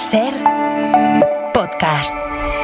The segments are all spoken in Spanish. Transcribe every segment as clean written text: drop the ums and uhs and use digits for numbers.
Ser podcast.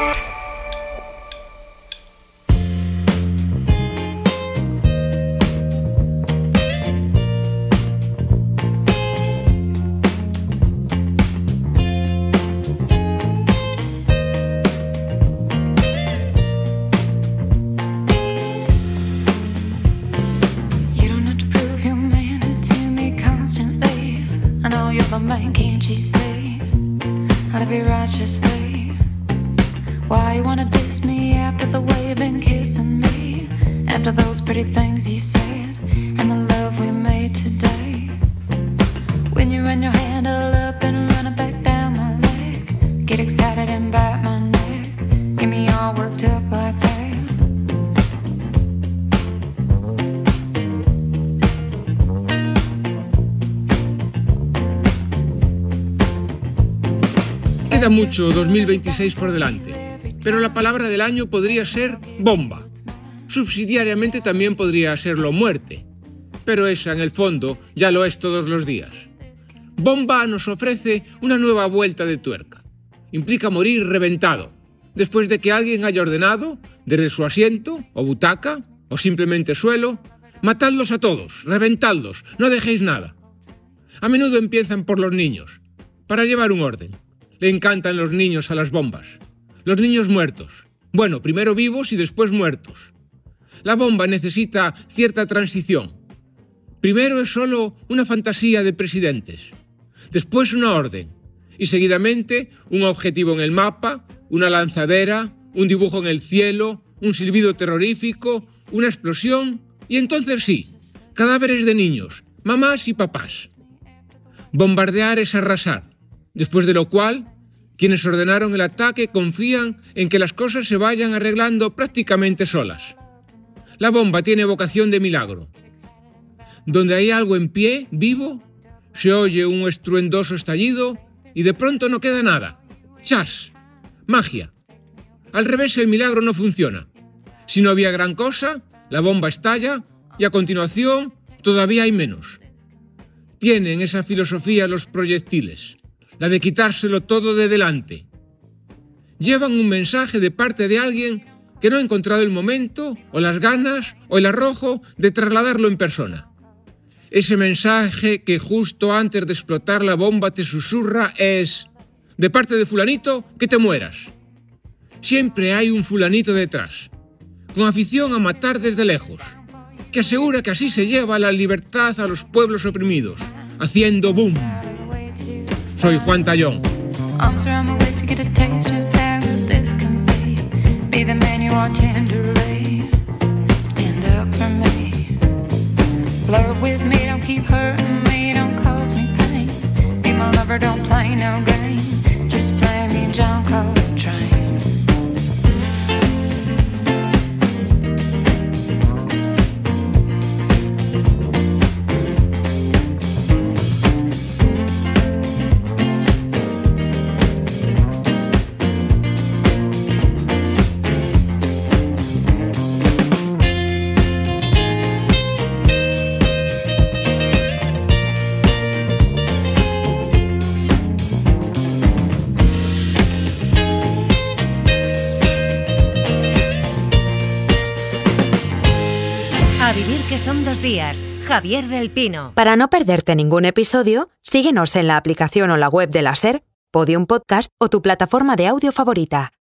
Why you wanna diss me after the way you've been kissing me, after those pretty things you said and the love we made today? When you run your hand all up and run it back down my leg, get excited and bite my neck, get me all worked up like that. Queda mucho 2026 por delante, pero la palabra del año podría ser bomba. Subsidiariamente también podría serlo muerte, pero esa en el fondo ya lo es todos los días. Bomba nos ofrece una nueva vuelta de tuerca. Implica morir reventado, después de que alguien haya ordenado, desde su asiento, o butaca, o simplemente suelo, matadlos a todos, reventadlos, no dejéis nada. A menudo empiezan por los niños, para llevar un orden. Le encantan los niños a las bombas. Los niños muertos. Bueno, primero vivos y después muertos. La bomba necesita cierta transición. Primero es solo una fantasía de presidentes. Después una orden. Y seguidamente un objetivo en el mapa, una lanzadera, un dibujo en el cielo, un silbido terrorífico, una explosión. Y entonces sí, cadáveres de niños, mamás y papás. Bombardear es arrasar. Después de lo cual, quienes ordenaron el ataque confían en que las cosas se vayan arreglando prácticamente solas. La bomba tiene vocación de milagro. Donde hay algo en pie, vivo, se oye un estruendoso estallido y de pronto no queda nada. ¡Chas! Magia. Al revés, el milagro no funciona. Si no había gran cosa, la bomba estalla y a continuación todavía hay menos. Tienen esa filosofía los proyectiles. La de quitárselo todo de delante. Llevan un mensaje de parte de alguien que no ha encontrado el momento, o las ganas, o el arrojo de trasladarlo en persona. Ese mensaje que justo antes de explotar la bomba te susurra es: de parte de fulanito, que te mueras. Siempre hay un fulanito detrás, con afición a matar desde lejos, que asegura que así se lleva la libertad a los pueblos oprimidos, haciendo boom. Soy Juan Tallón. Arms around my waist to get a taste of how good this can be. Be the man you are tenderly. Stand up for me. Flirt with me, don't keep hurting me, don't cause me pain. Be my lover, don't play no game. Just play me John Coltrane. A vivir que son 2 días. Javier del Pino. Para no perderte ningún episodio, síguenos en la aplicación o la web de la SER, Podium Podcast o tu plataforma de audio favorita.